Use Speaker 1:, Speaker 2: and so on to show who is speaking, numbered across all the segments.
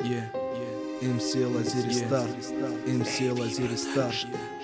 Speaker 1: МС Лазерестар, МС Лазерестар.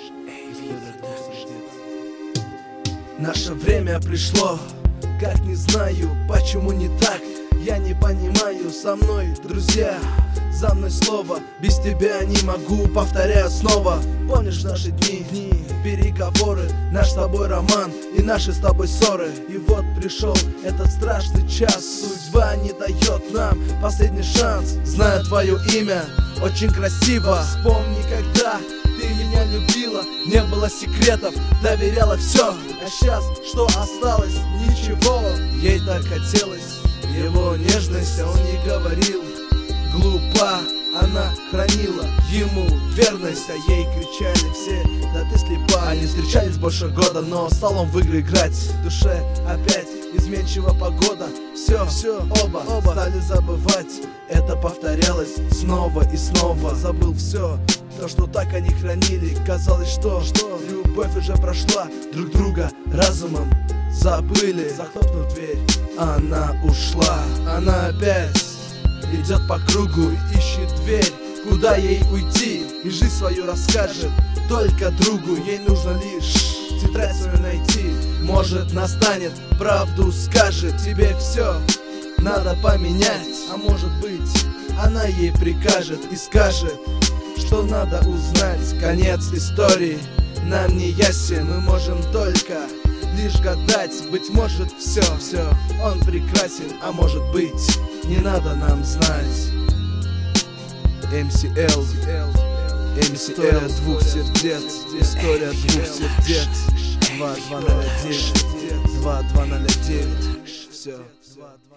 Speaker 1: Наше время пришло, как не знаю, почему не так. Я не понимаю, со мной друзья, за мной слово, без тебя не могу, повторяю снова. Помнишь наши дни, переговоры, наш с тобой роман и наши с тобой ссоры. И вот пришел этот страшный час, судьба не дает нам последний шанс. Знаю твое имя, очень красиво. Вспомни, когда ты меня любила, не было секретов, доверяла все. А сейчас что осталось? Ничего. Ей так хотелось его нежность, а он не говорил. Глупа, она хранила ему верность, а ей кричали все: да ты слепа. Они встречались больше года, но стал он в игры играть. В душе опять изменчива погода. Все, оба стали забывать. Это повторялось снова и снова. Забыл все, то, что так они хранили. Казалось, что любовь уже прошла. Друг друга разумом забыли. Захлопнув дверь, она ушла. Она опять идет по кругу, ищет дверь, куда ей уйти, и жизнь свою расскажет только другу. Ей нужно лишь тетрадь свою найти. Может, настанет, правду скажет. Тебе все надо поменять, а может быть, она ей прикажет и скажет, что надо узнать. Конец истории нам не ясен, мы можем только лишь гадать. Быть может, все, он прекрасен, а может быть, не надо нам знать. МСЛ, история двух сердец, история двух сердец. 2209, 2209, все.